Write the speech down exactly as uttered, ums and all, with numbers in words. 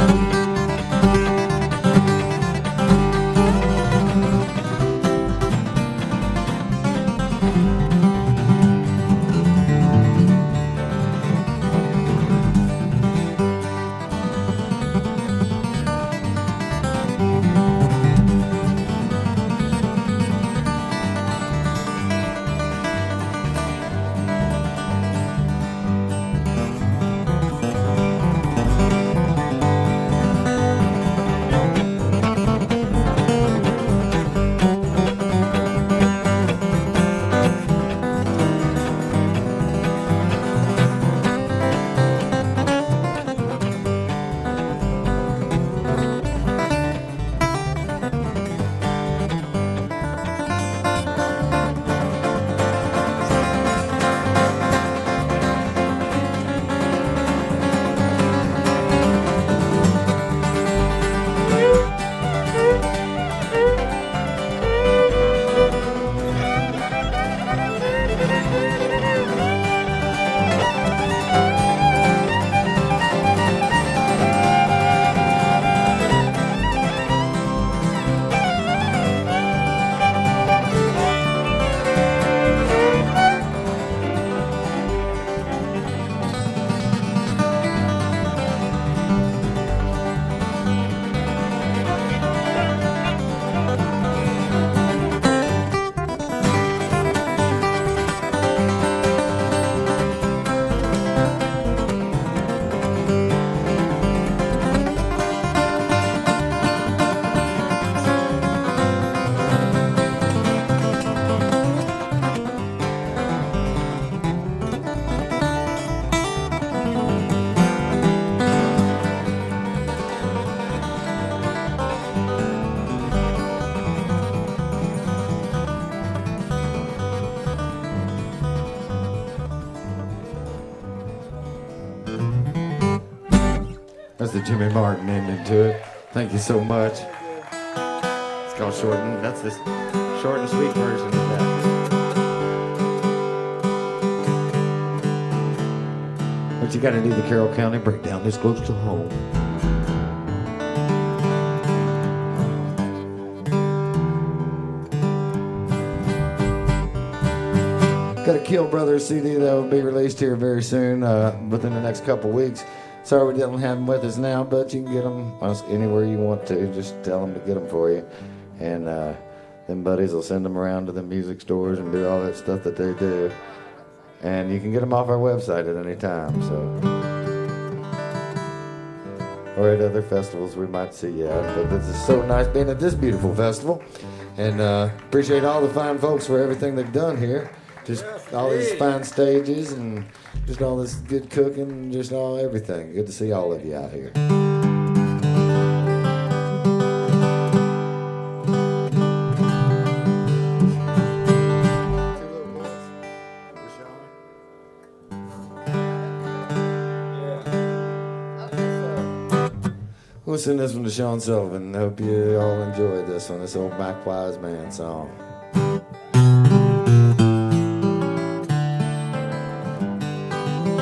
That's the Jimmy Martin ending to it. Thank you so much. It's called Short and that's the short and sweet version of that. But you got to do the Carroll County breakdown this close to home. Got a Kill Brothers C D that will be released here very soon, uh, within the next couple weeks. Sorry we didn't have them with us now, but you can get them anywhere you want to. Just tell them to get them for you. And uh, them buddies will send them around to the music stores and do all that stuff that they do. And you can get them off our website at any time. So, or at other festivals we might see you at. But this is so nice being at this beautiful festival. And uh, appreciate all the fine folks for everything they've done here. Just all these fine stages and just all this good cooking and just all everything. Good to see all of you out here. We'll send this one to Sean Sullivan. Hope you all enjoyed this one. This old Mac Wise Man song.